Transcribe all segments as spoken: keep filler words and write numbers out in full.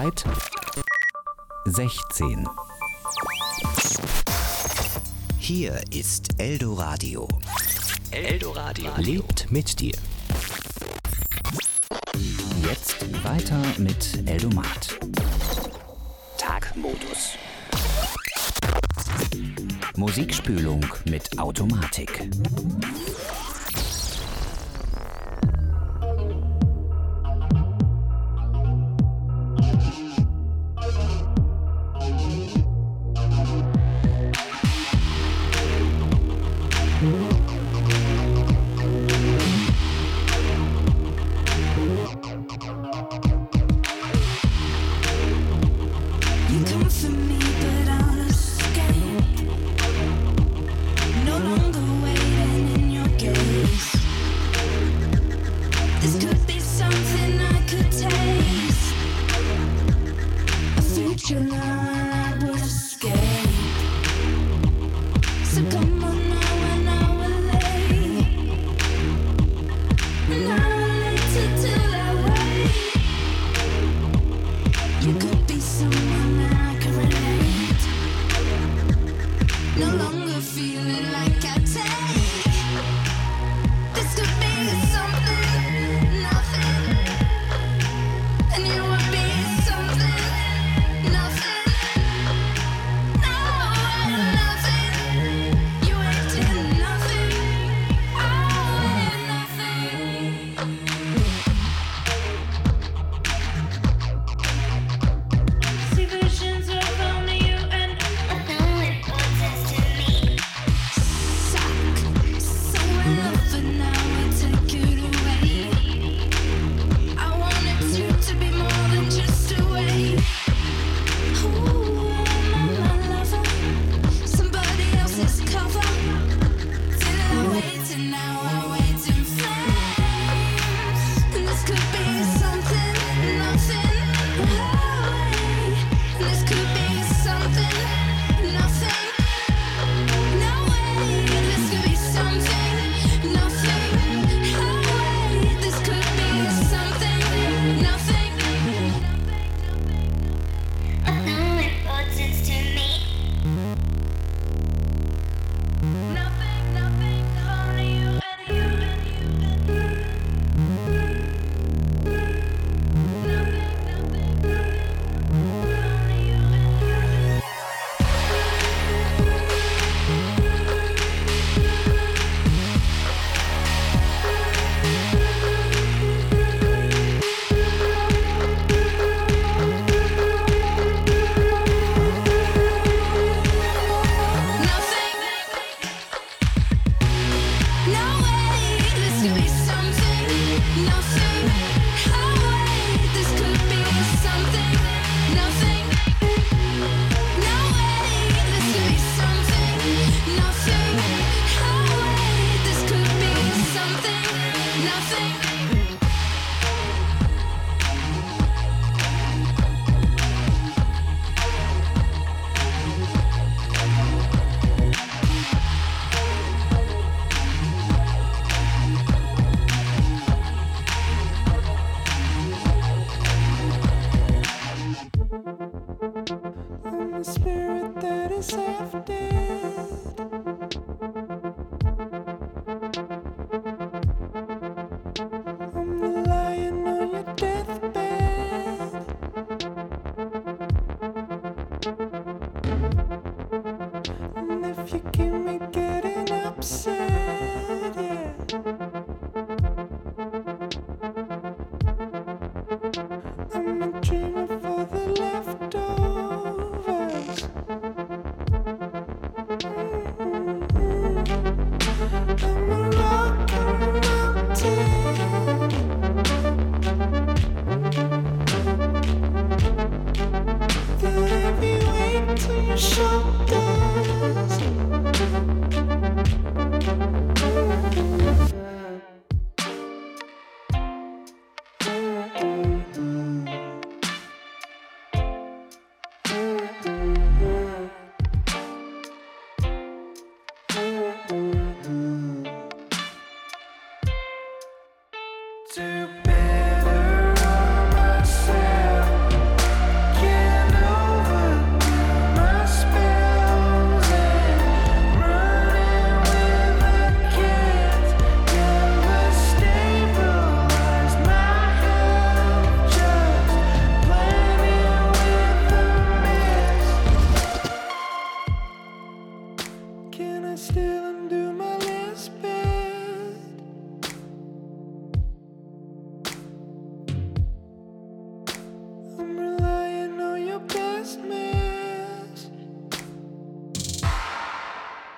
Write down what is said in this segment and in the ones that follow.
Uhrzeit sechzehn. Hier ist Eldoradio. Eldoradio lebt mit dir. Jetzt weiter mit Eldomat. Tagmodus. Musikspülung mit Automatik. To better myself.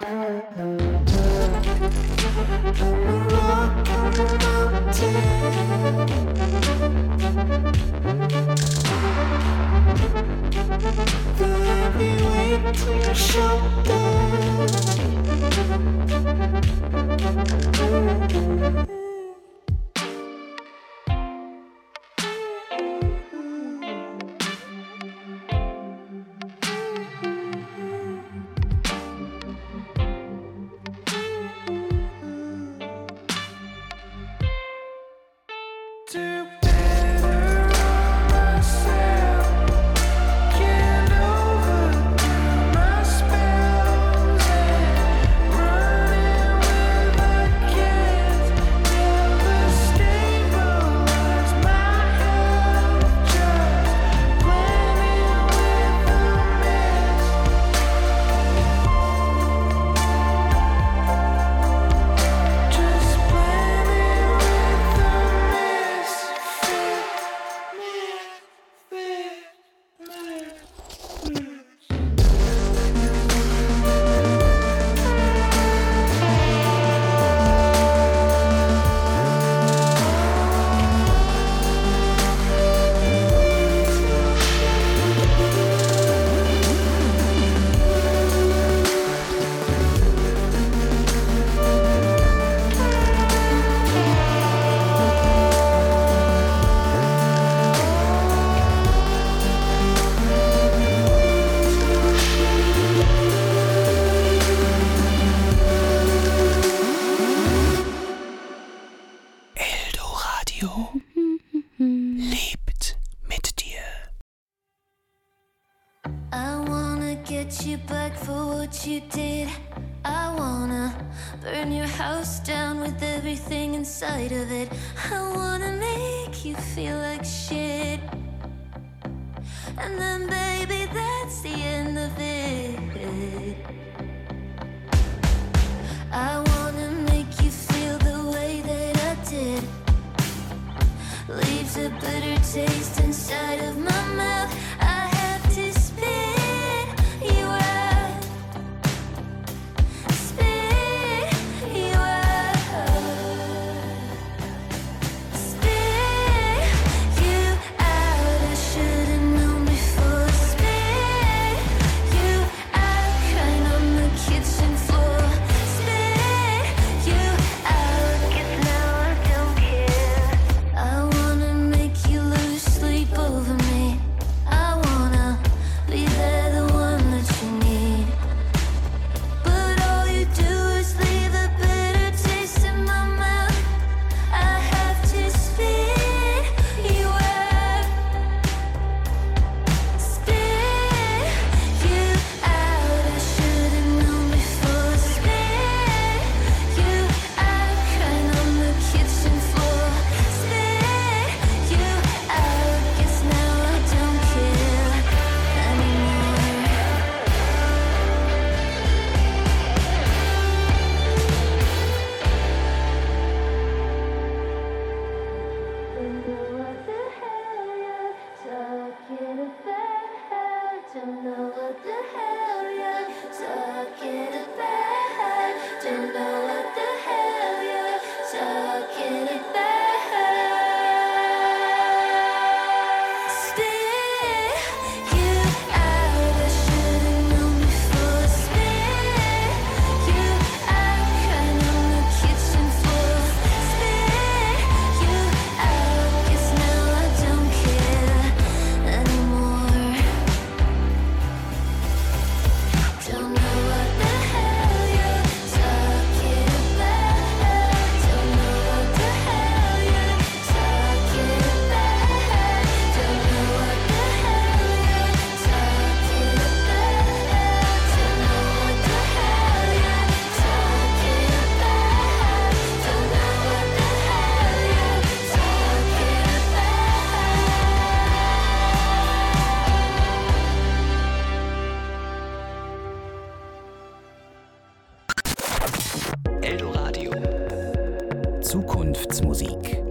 Zukunftsmusik.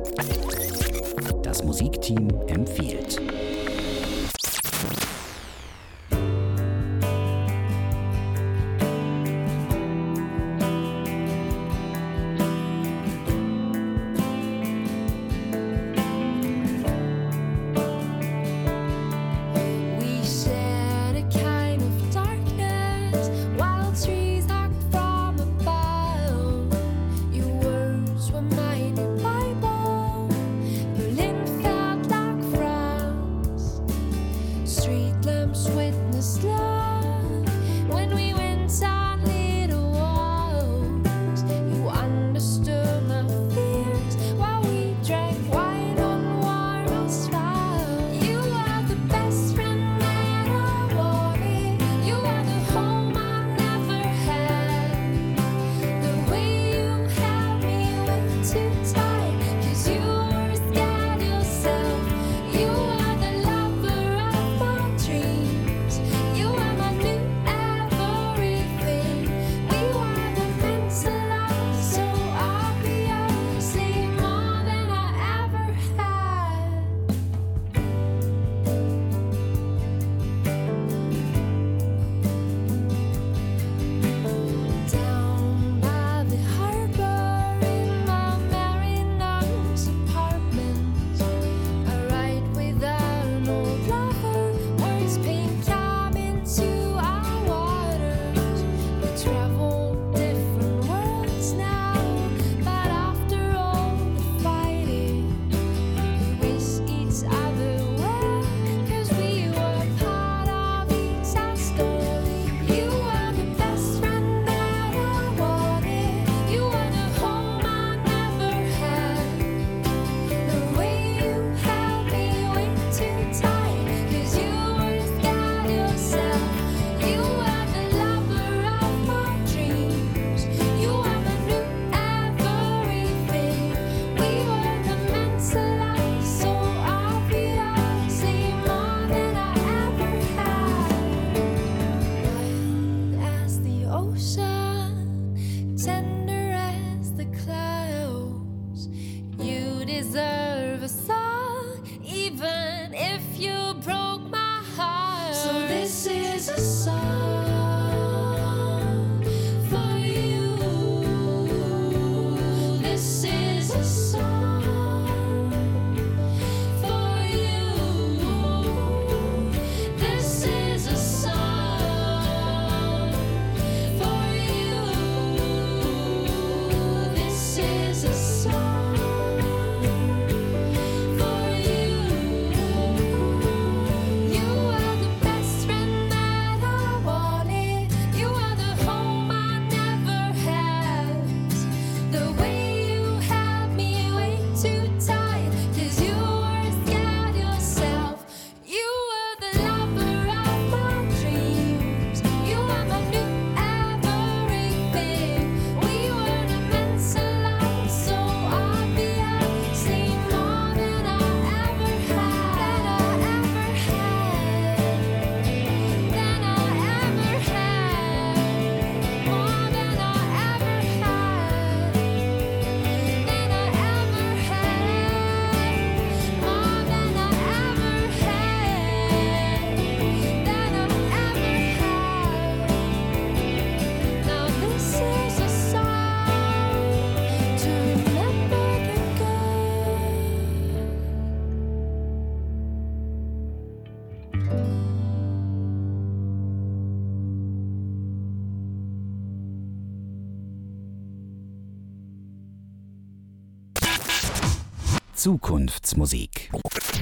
Das Musikteam empfiehlt. Zukunftsmusik.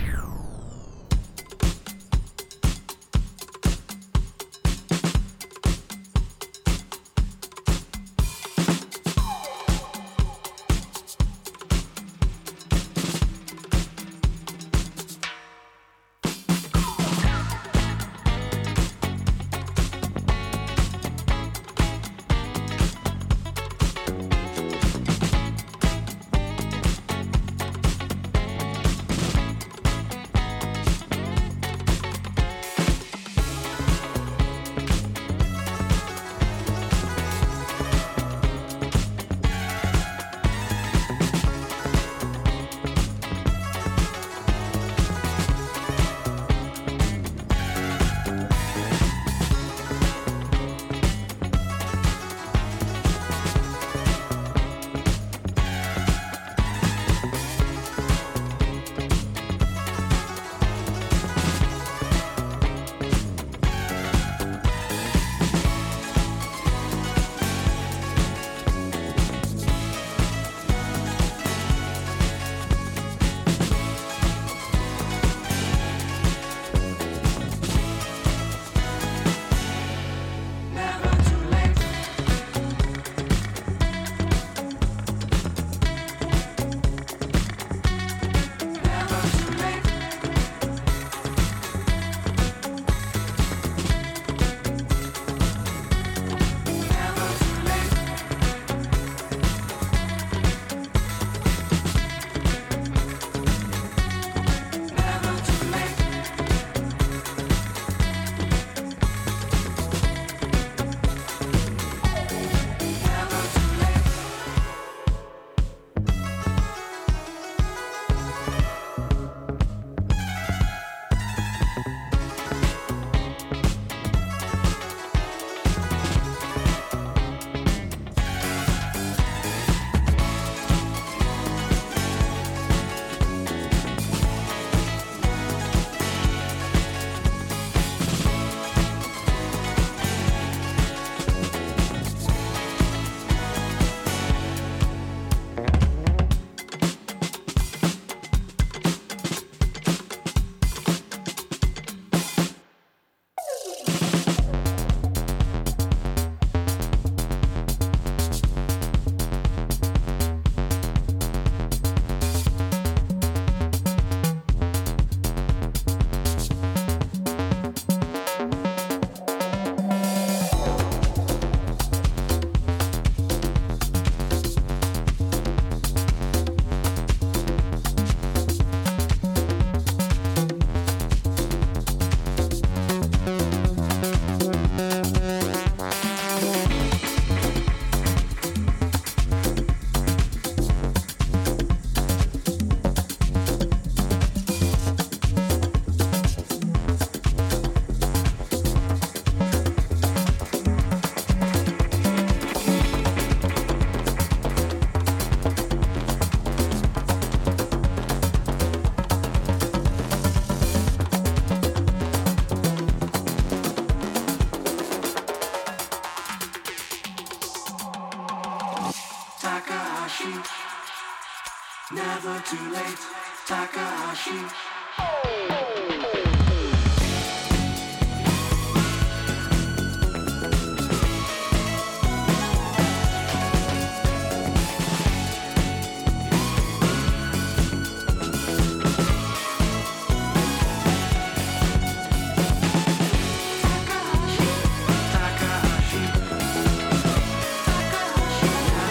Never too late, Takahashi.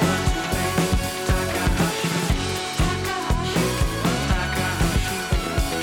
Takahashi.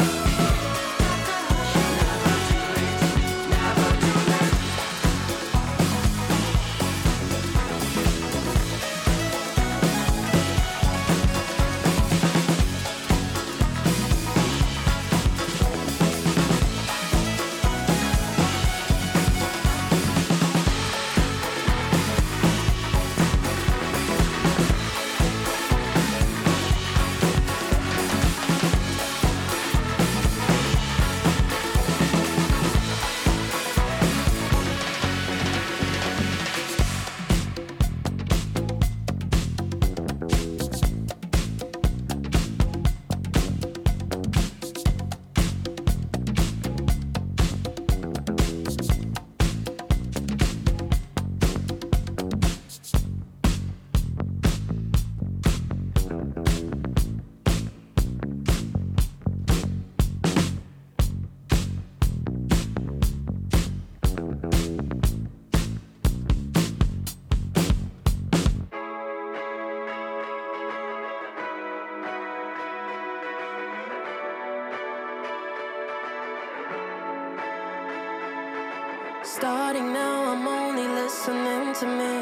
speaking now, I'm only listening to me.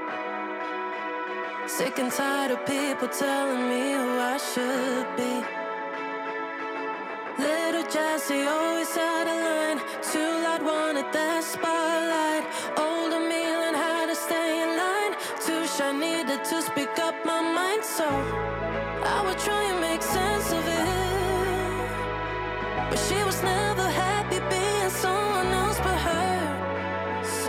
Sick and tired of people telling me who I should be. Little Jessie always had a line. Too loud, wanted that spotlight. Older me learned how to stay in line. Too shy, needed to speak up my mind. So I would try and make sense of it, but she was never happy being someone else but her. So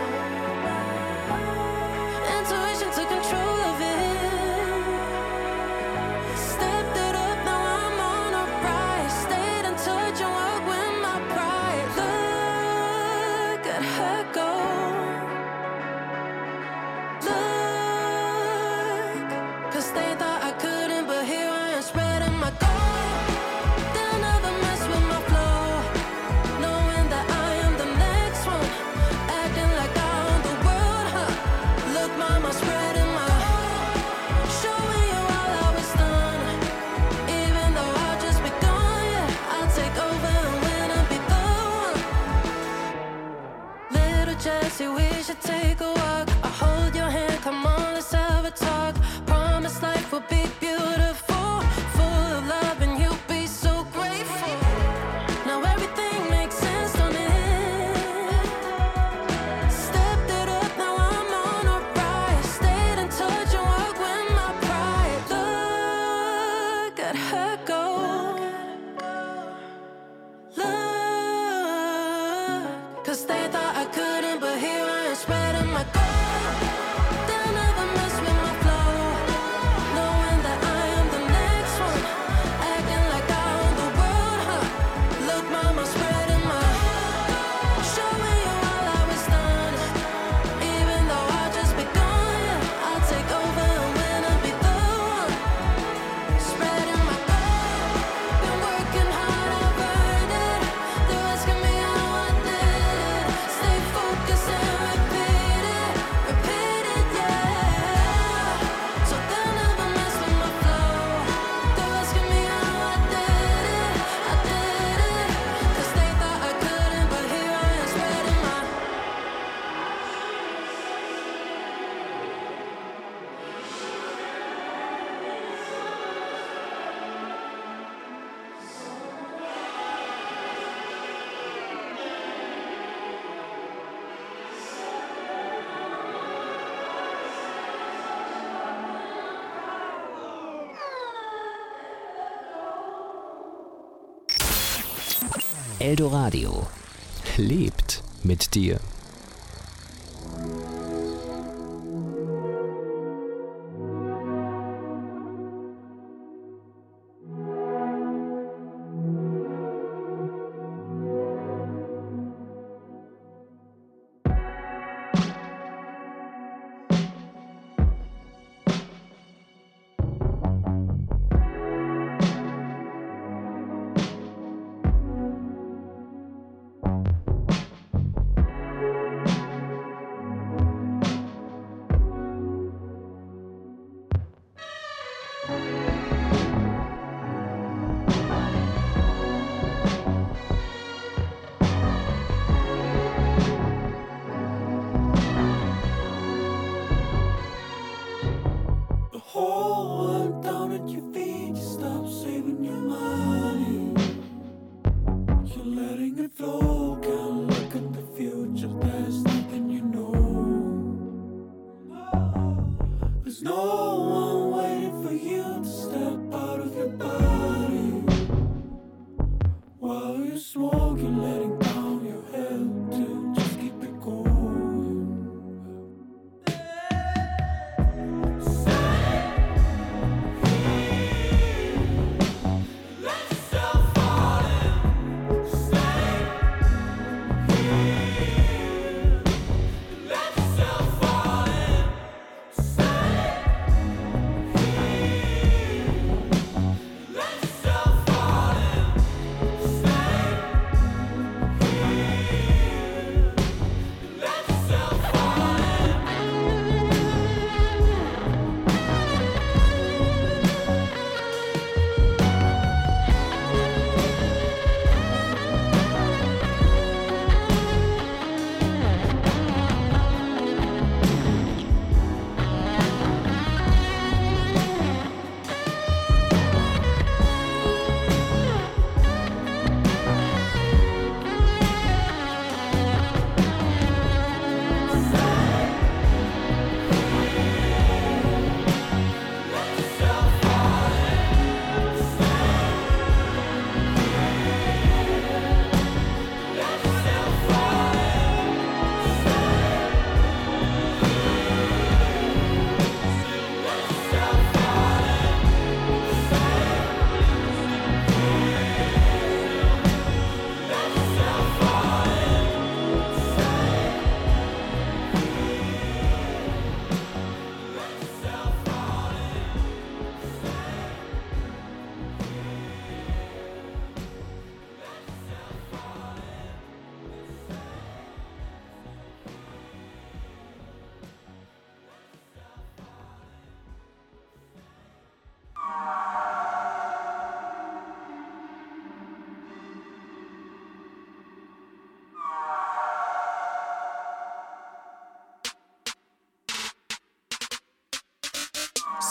intuition took control of it. Stepped it up, now I'm on a rise. Stayed in touch and worked with my pride. Look at her go. Look, 'cause they thought I couldn't, but here I am spreading my gold. They'll never mess with my flow, knowing that I am the next one. Acting like I own the world, huh? Look, mama, spreading my showing you all how it's done. Even though I've just begun, yeah, I'll take over and win and be the one. Little Jessie, we should take a walk. I'll hold your hand, come on, let's have a talk. Promise life will be beautiful, full of love, and you'll be so grateful. Now everything makes sense, don't it? Stepped it up, now I'm on a rise. Stayed in touch and worked with my pride. Look at her go. Look, 'cause they thought I couldn't, but here I am spreading my gold. They'll never mess with my flow, knowing that I am the next one. Acting like I own the world, huh? Look, mama, spreading my showing you all how it's done. Even though I just begun, yeah, I'll take over and win and be the one. Spreading my gold, been working hard, I've earned it. They're asking me how I did it. Stay focused and repeat it, repeat it, yeah. So they'll never mess with my flow. They're asking me how I did it, I did it. 'Cause they thought I couldn't, but here I am spreading my. Eldoradio lebt mit dir.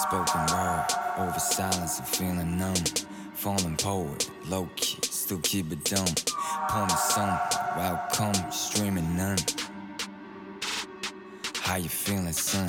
Spoken word, over silence, I'm feeling numb. Falling poet, low key, still keep it dumb. Pour me some, welcome, streaming none. How you feeling, son?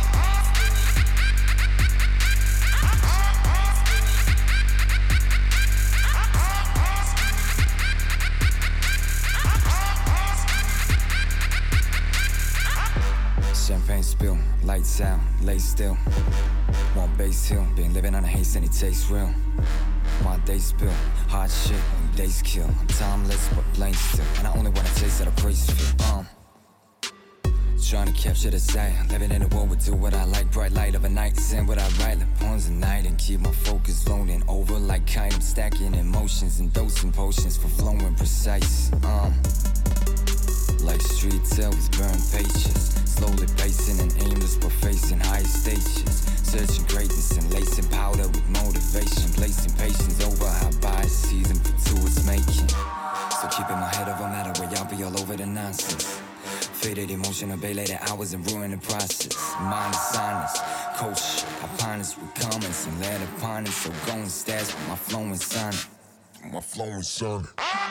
Champagne spill, lights out, lay still. One base hill, been living on a haze and it tastes real. My days spill, hard shit, and days kill. I'm timeless but plain still, and I only wanna taste that I praise feel. Um, trying to capture the sight, living in a world with do what I like. Bright light of a night, send what I write, like poems at night, and keep my focus loading over like kite. I'm stacking emotions and dosing potions for flowing precise. Um, like street tales, burn pages. Slowly pacing and aimless but facing higher stages. Searching greatness and lacing powder with motivation. Placing patience over how bias season for two is making. So keeping my head over matter where y'all be all over the nonsense. Faded emotion, obey later hours and ruin the process. Mind is honest, coach, upon us with comments and let upon it. So go and stats with my flowing sonnet. My flowing sonnet.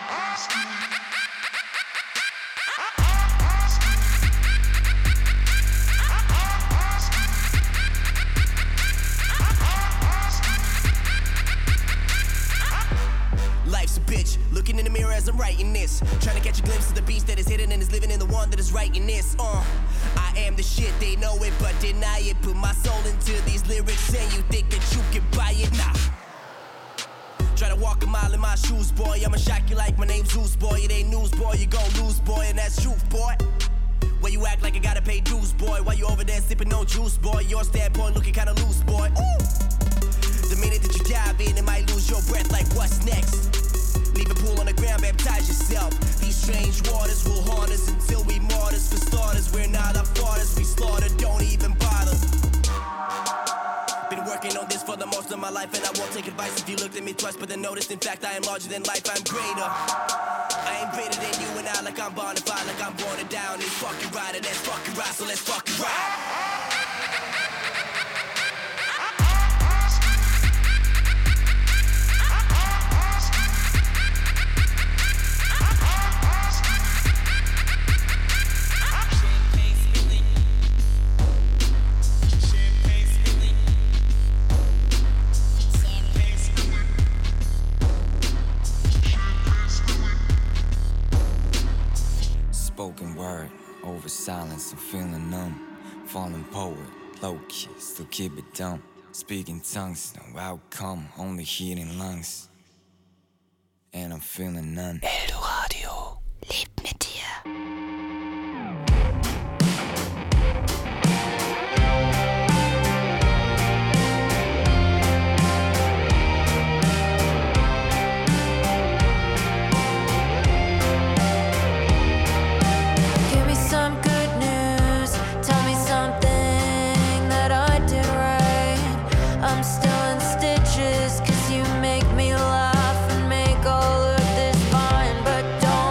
Looking in the mirror as I'm writing this, trying to catch a glimpse of the beast that is hidden and is living in the one that is writing this. Uh, I am the shit, they know it but deny it. Put my soul into these lyrics and you think that you can buy it? Nah. Try to walk a mile in my shoes, boy. I'ma shock you like my name's Zeus, boy. It ain't news, boy. You gon' lose, boy, and that's truth, boy. Where you act like I gotta pay dues, boy. While you over there sipping no juice, boy. Your standpoint looking kinda loose, boy. Ooh. The minute that you dive in, it might lose your breath like what's next. Leave a pool on the ground, baptize yourself. These strange waters will haunt us until we martyrs. For starters, we're not our fathers. We slaughter, don't even bother. Been working on this for the most of my life, and I won't take advice if you looked at me twice, but then noticed, in fact, I am larger than life, I'm greater. I ain't greater than you and I, like I'm born to fight, like I'm born to down. It's fucking right, and that's fucking right, so let's fucking ride. Spoken word, over silence, I'm feeling numb. Falling poet, low key, still keep it dumb. Speaking tongues, no outcome, only heating lungs. And I'm feeling none. Eldoradio. Lebt mit dir. Cause you make me laugh and make all of this fine, but don't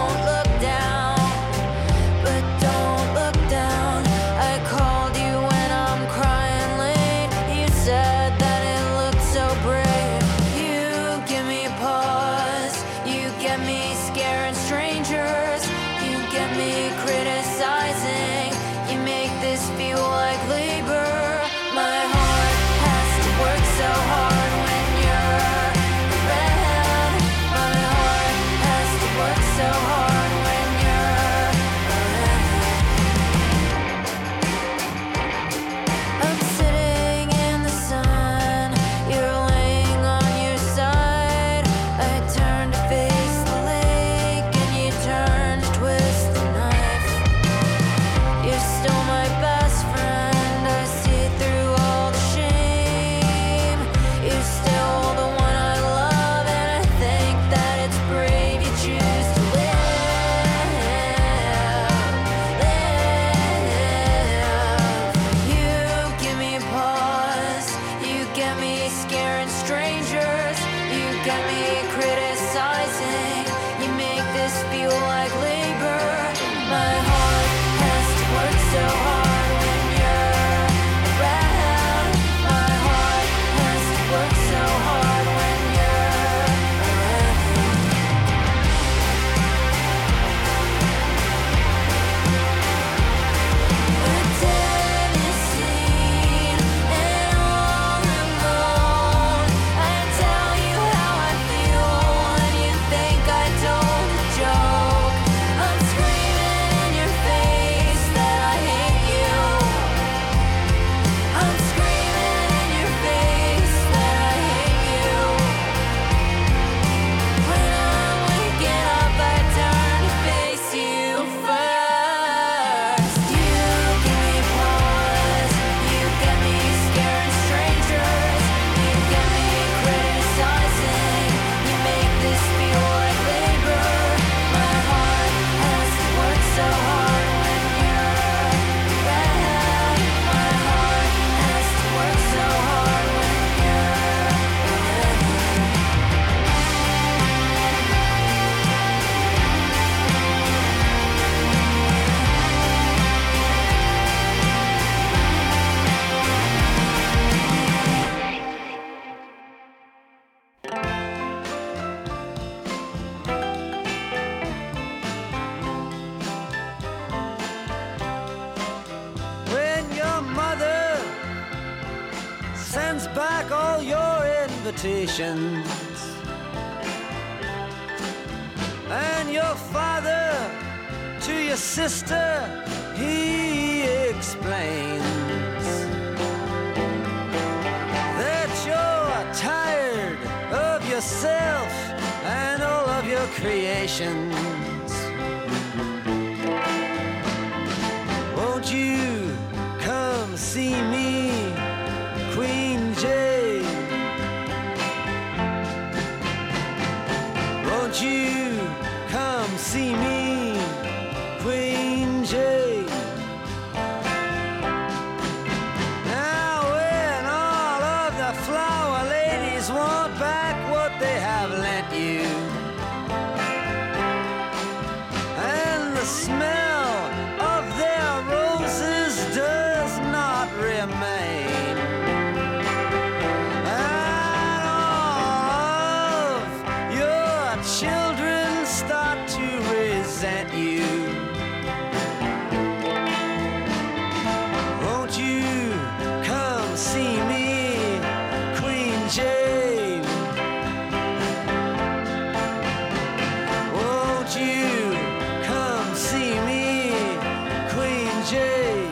back all your invitations. And your father to your sister, he explains that you're tired of yourself and all of your creations. Won't you come see me, Queen Jane? Won't you come see me, Queen Jane? Now when all of the flower ladies want back what they have lent you, and the smell of their roses does not remain, and all of your children start to resent you, won't you come see me, Queen Jane? Won't you come see me, Queen Jane?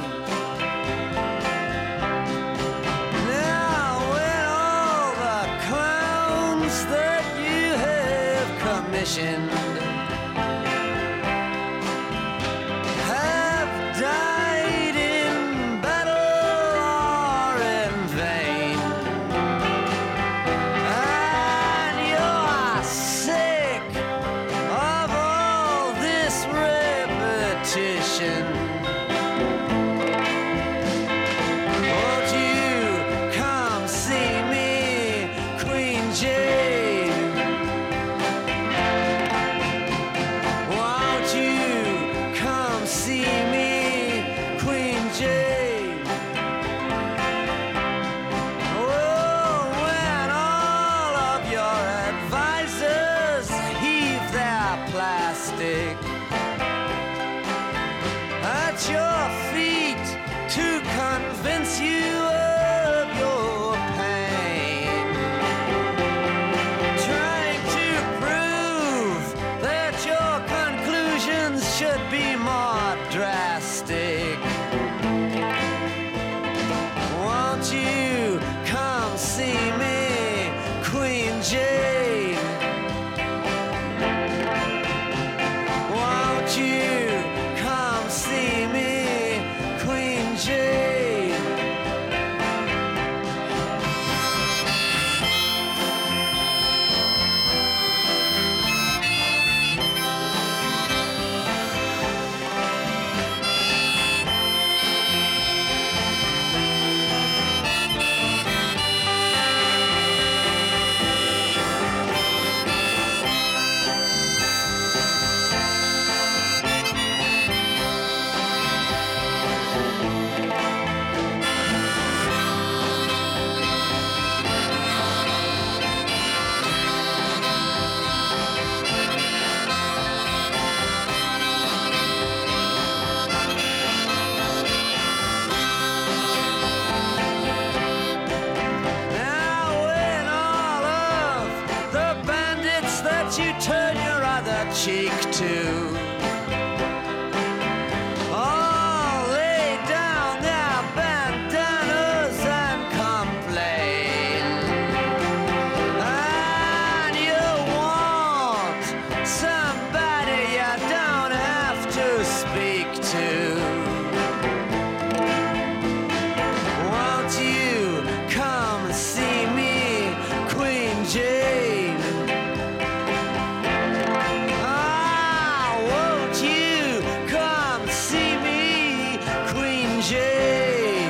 Now when all the clowns that you have commissioned have died in battle or in vain, and you're sick of all this repetition, won't you come see me, Queen Jane? Won't you come see me, Queen Jane? Oh, when all of your advisors heave their plastic at your feet to convince you of your pain, trying to prove that your conclusions should be more drastic, won't you come see me, Queen Jane? Won't you come see me, Queen Jane? Now when all of the bandits that you turn your other cheek to all lay down their bandanas and complain, and you want somebody you don't have to speak to, won't you come see me, Queen Jane? Ah, won't you come see me, Queen Jane?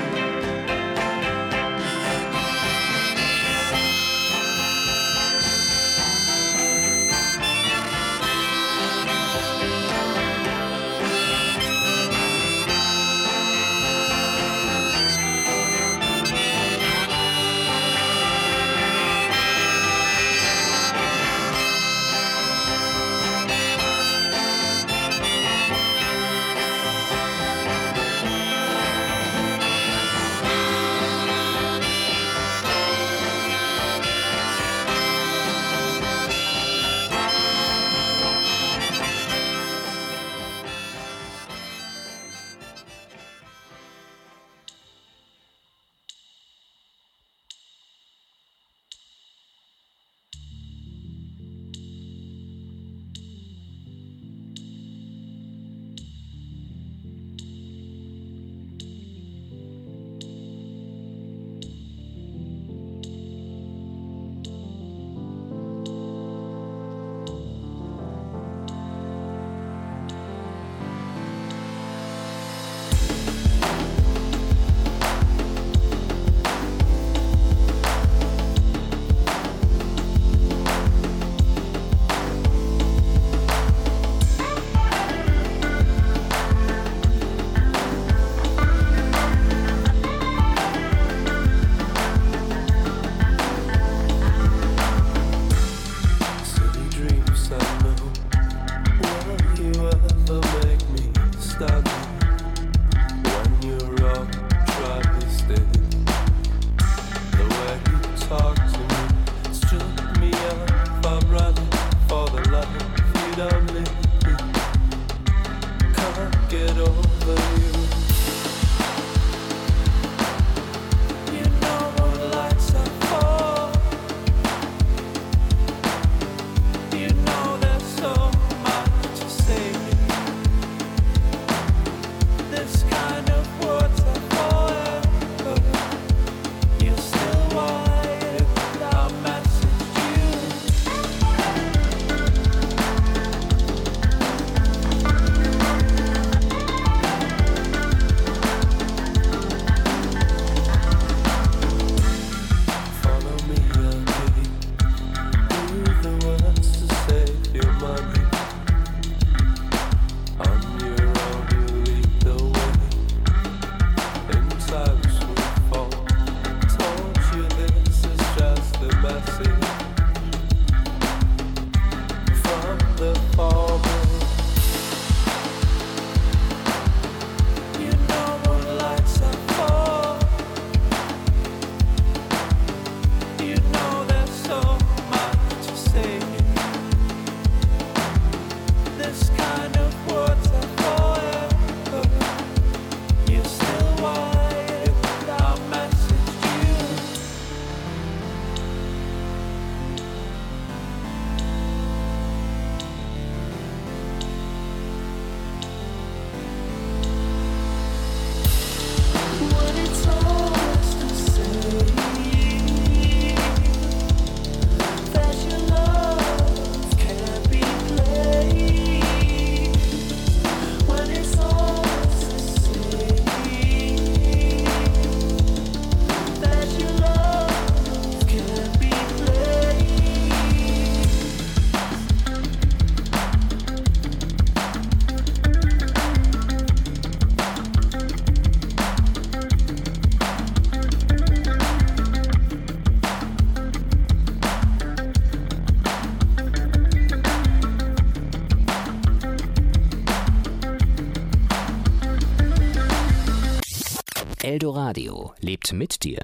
Eldoradio lebt mit dir.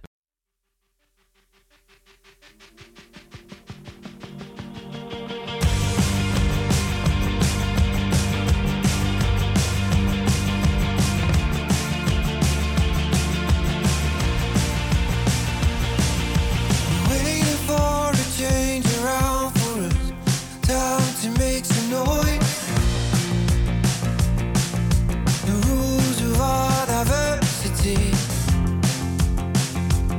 The rules of our diversity.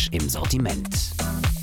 im Sortiment.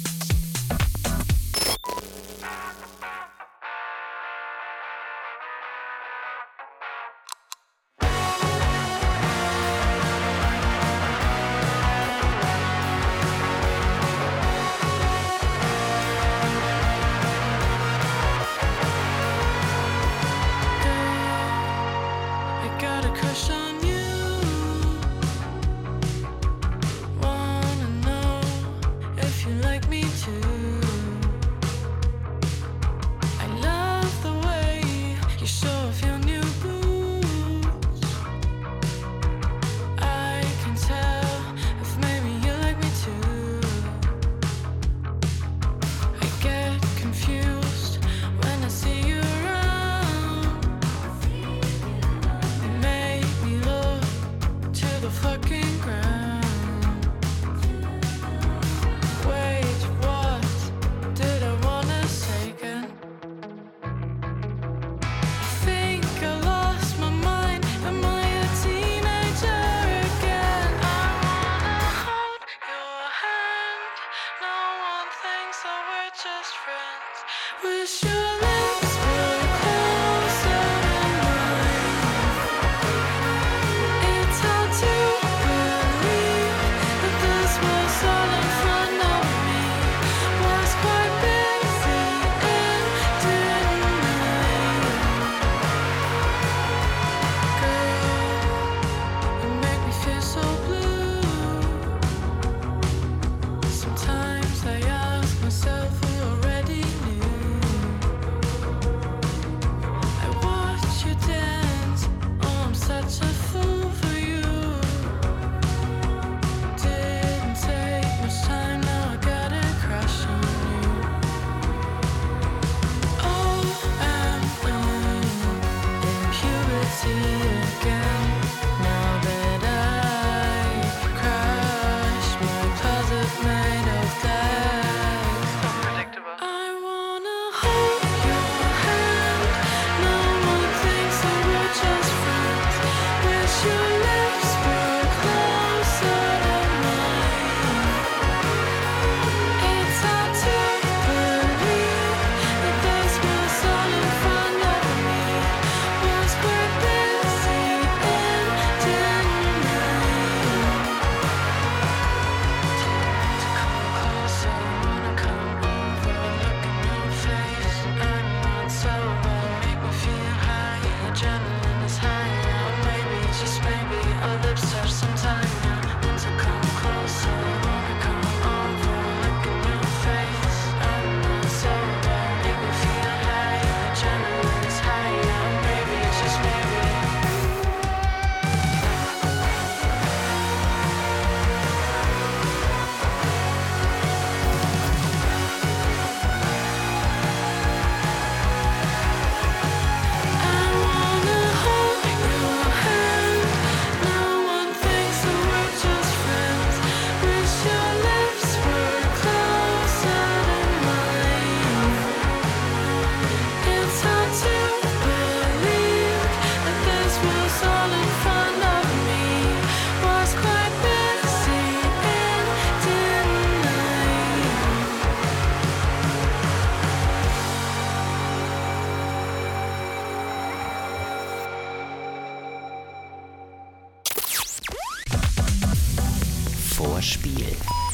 Vorspiel.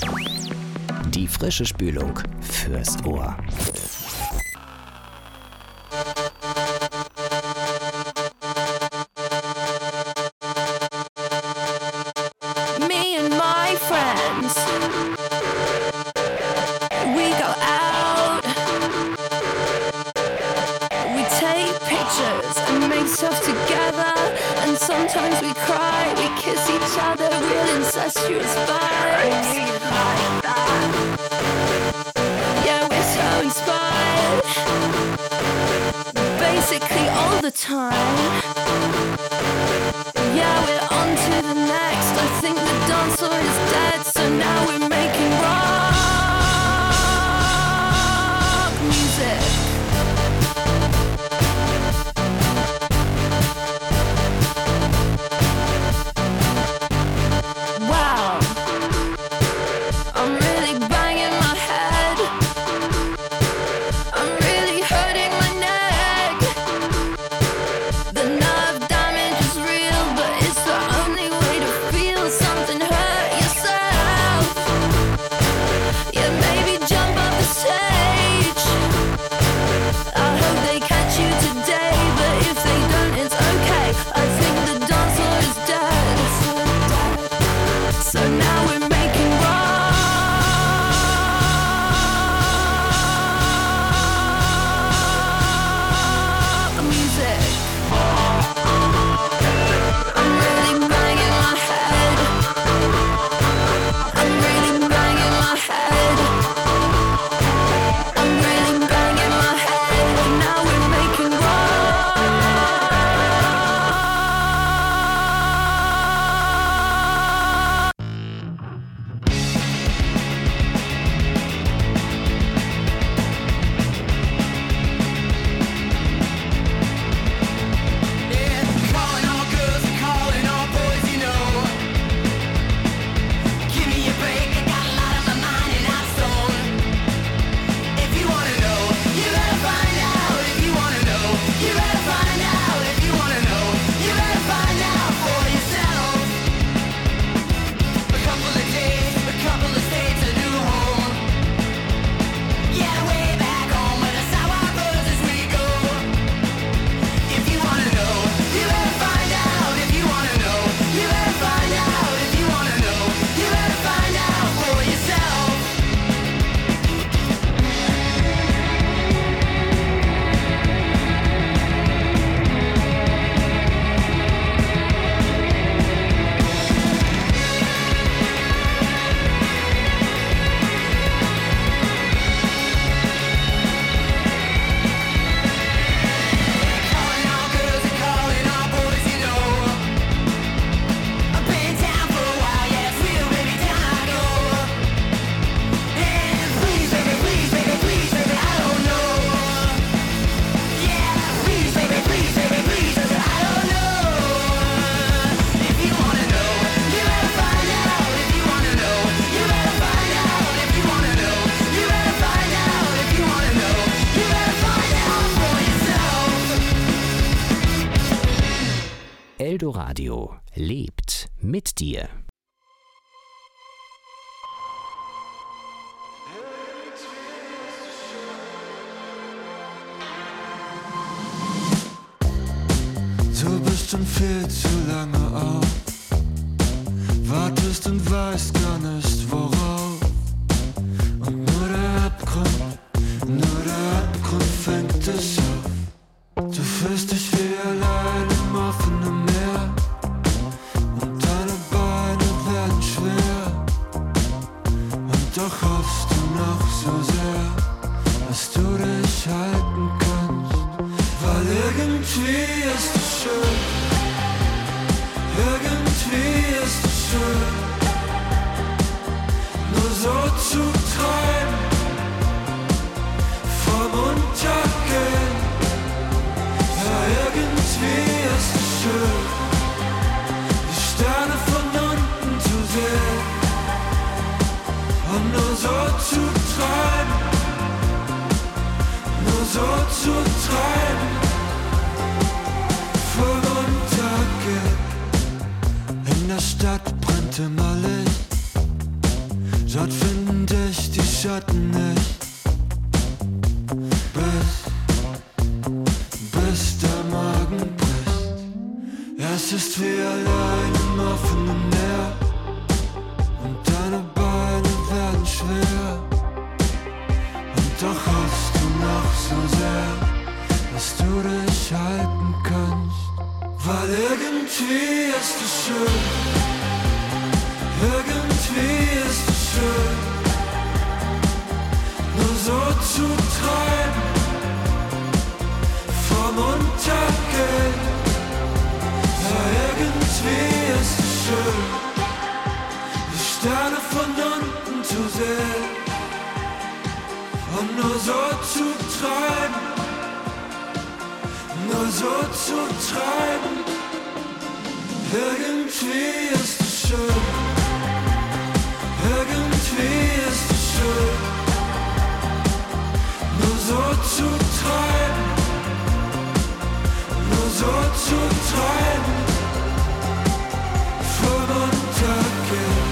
Die frische Spülung fürs Ohr. Me and my friends, we go out, we take pictures and make stuff together, and sometimes we cry, we kiss each other, real incestuous vibes. Yeah, we're so inspired, basically all the time. Yeah, we're on to the next. I think the dance floor is dead, so now we're making rock music. Wow, I'm really Eldoradio lebt mit dir. Du bist schon viel zu lange auf, wartest und weißt gar nicht worauf. Und nur der Abgrund, nur der Abgrund fängt dich auf. Du fühlst dich wie allein im offenen Meer und deine Beine werden schwer. Und doch hoffst du noch so sehr, dass du dich halten kannst. Weil irgendwie ist es schön, irgendwie ist es schön, nur so zu treiben, vom Untergehen. Ja, irgendwie ist es schön, die Sterne von unten zu sehen und nur so zu treiben, nur so zu treiben. In der Stadt brennt immer Licht, dort finden dich die Schatten nicht. Bis, bis der Magen bricht. Ja, es ist wie allein im offenen Meer und deine Beine werden schwer. Und doch hoffst du noch so sehr, dass du dich halten kannst. Weil irgendwie ist es schön, irgendwie ist es schön, nur so zu treiben, vom Untergehen. Ja, irgendwie ist es schön, die Sterne von unten zu sehen und nur so zu treiben, nur so zu treiben. Irgendwie ist es schön, irgendwie ist es schön, nur so zu treiben, nur so zu treiben, vom Untergehen.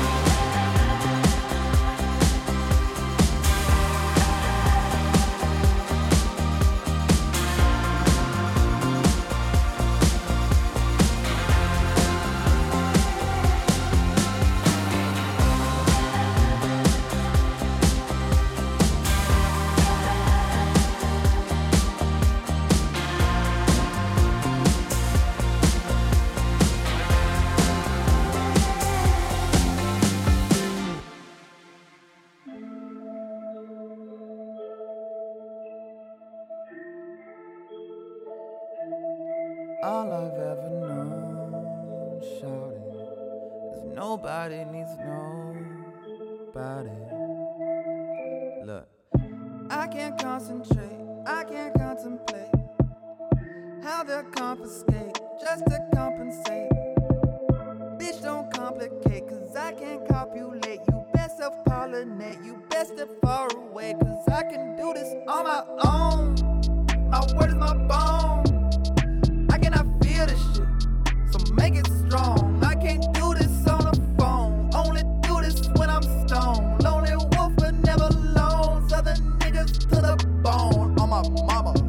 All I've ever known, shouting, is nobody needs nobody. Look, I can't concentrate, I can't contemplate how they'll confiscate just to compensate. Bitch, don't complicate, cause I can't copulate. You best self-pollinate, you best step far away, cause I can do this on my own. My word is my bone. I cannot feel this shit, so make it strong. I can't do this on the phone, only do this when I'm stoned. Lonely wolf but never alone, southern niggas to the bone. On my mama,